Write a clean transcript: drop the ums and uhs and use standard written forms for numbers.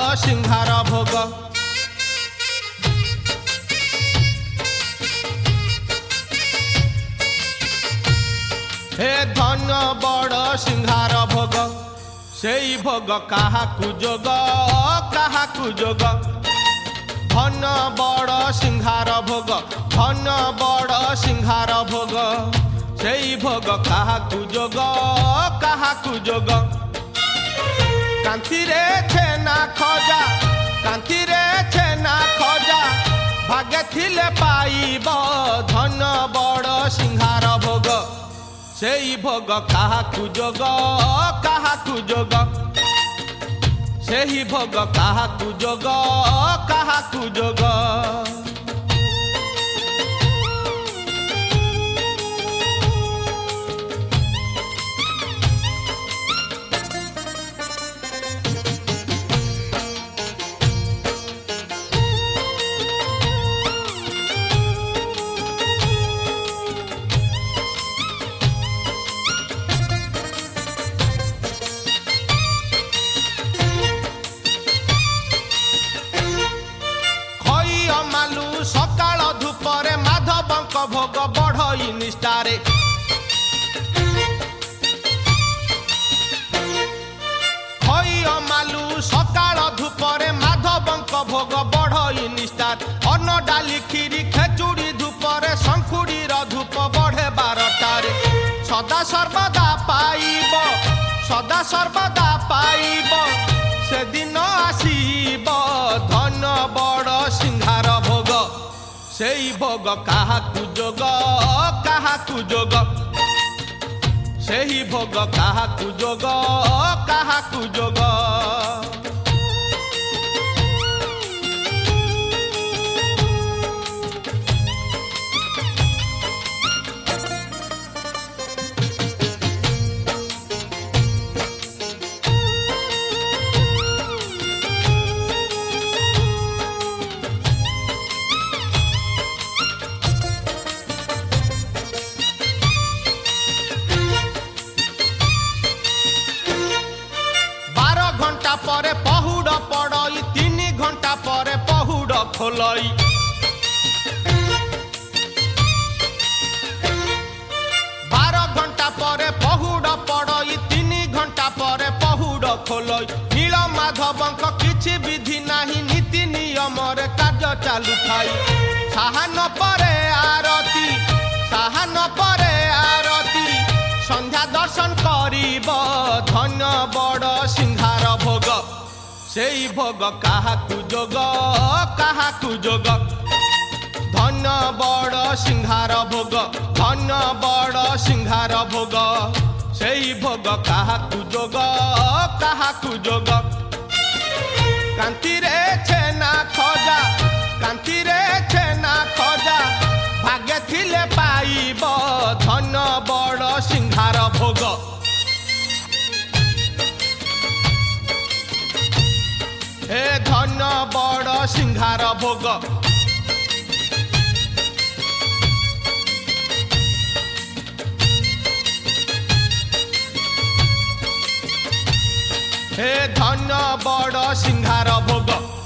सिंहार भोग हे धन बड़ सिंहार भोग सेई भोग काहाकु जोग काहाकु जोग धन बड़ सिंहार भोग धन बड़ सिंहार भोग सेई भोग काहाकु जोग काहाकु जोग कांति रे छेना खजा कांति रे छेना खजा भाग्य थिले पाइब धन बड़ सिंहार भोग सेई भोग काहाकु जोग काहाकु जोग सेही भोग काहाकु जोग काहाकु जोग सकाल धूपरे माधवंक भोग बढ़ई निष्ठारे खई मालू सकाल धूपरे माधवंक भोग बढ़ई निष्ठार अन्न डाली खीरी खेचुड़ी धूपरे शंखुड़ी धूप बढ़े 12टारे सदा सर्वदा पाइब सदा सर्वदा पाइब से दिन आसीब धन बड़ सिंहार भोग सेई भोग काहाकु जोग काहाकु जोग सेही भोग काहाकु जोग काहाकु जोग परे पहुड़ पड़ई 3 घंटा परे पहुड़ खोलई 12 घंटा परे पहुड़ पड़ई 3 घंटा परे पहुड़ खोलई नील माधवंक किछि विधि नाही नीति नियम रे कार्य चालू थाई साहान परे आरती संध्या दर्शन करिब धन बड़ सिंहार भोग सेई भोग काहाकु जोग काहाकु जोग धन बड़ सिंहार भोग धन बड़ सिंहार भोग सेई भोग काहाकु जोग काहाकु जोग कांति रे छेना खजा कांति रे छेना खजा भाग्य थिले पाइब धन बड़ सिंहार भोग हे धन बड़ सिंहार भोग हे धन बड़ सिंहार भोग।